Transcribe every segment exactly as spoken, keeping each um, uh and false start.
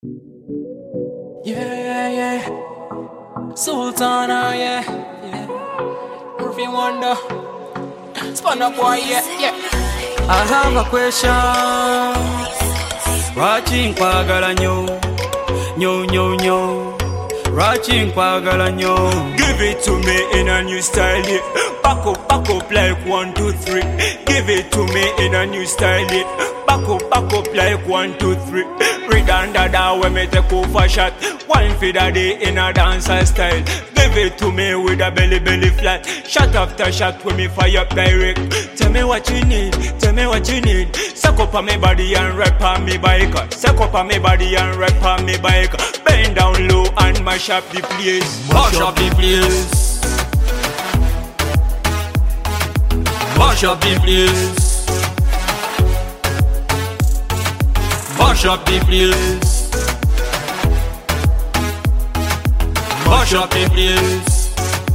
Yeah, yeah, yeah. Sultana, yeah, yeah. Murphy Wonder. Spun up boy, yeah, yeah. I have a question. Watching Kwagala nyo, nyo, nyo, nyo. Watching Kwagala nyo. Give it to me in a new style, yeah. Back up, back up like one, two, three. Give it to me in a new style, yeah. Back up, back up like one, two, three. Read under that when me take over shot. One for the day in a dancer style. Give it to me with a belly belly flat. Shot after shot when me fire up direct. Tell me what you need, tell me what you need. Suck up on me body and rap on me bike. Suck up on me body and rap on me bike. Bend down low and mash up the place. Mash up the place. Mash up the place. Mash up the place. Mash up the place.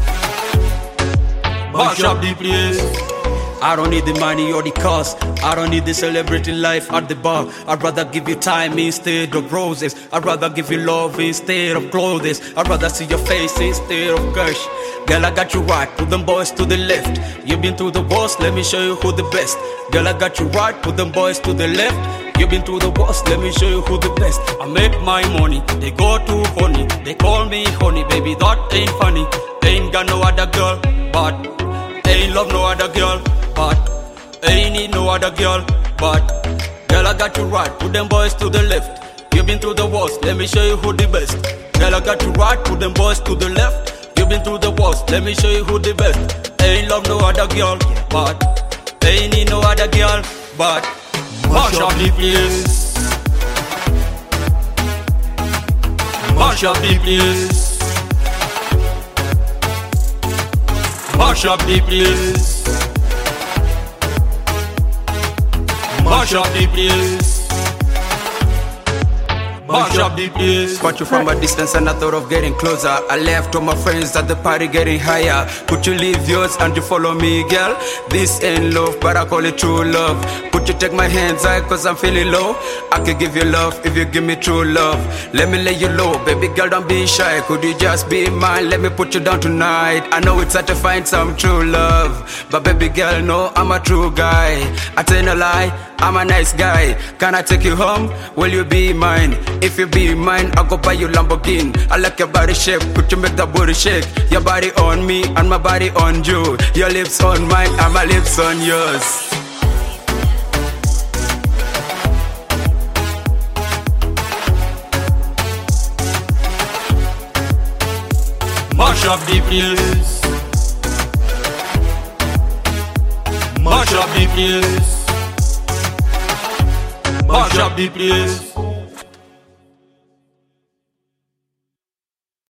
Mash up the place. I don't need the money or the cars. I don't need the celebrity life at the bar. I'd rather give you time instead of roses. I'd rather give you love instead of clothes. I'd rather see your face instead of cash. Girl, I got you right, put them boys to the left. You've been through the worst, let me show you who the best. Girl, I got you right, put them boys to the left. You've been through the worst, let me show you who the best. I make my money, they go too honey. They call me honey, baby, that ain't funny. Ain't got no other girl, but ain't love no other girl, but ain't need no other girl, but girl, I got you right, put them boys to the left. You've been through the worst, let me show you who the best. Girl, I got you right, put them boys to the left. You've been through the worst, let me show you who the best. Ain't love no other girl, but ain't need no other girl, but mash up the place. Mash up the place. Mash up the place. Mash up the place. Mash up the place. Caught you from a distance and I thought of getting closer. I left all my friends at the party getting higher. Could you leave yours and you follow me, girl? This ain't love, but I call it true love. Could you take my hands high cause I'm feeling low? I could give you love if you give me true love. Let me lay you low, baby girl, don't be shy. Could you just be mine? Let me put you down tonight. I know it's hard to find some true love, but baby girl, no, I'm a true guy. I tell no lie, I'm a nice guy. Can I take you home? Will you be mine? If you be mine, I'll go buy you Lamborghini. I like your body shape, could you make that booty shake? Your body on me and my body on you. Your lips on mine and my lips on yours. Mash up the place. Mash up the place. Mash up the place.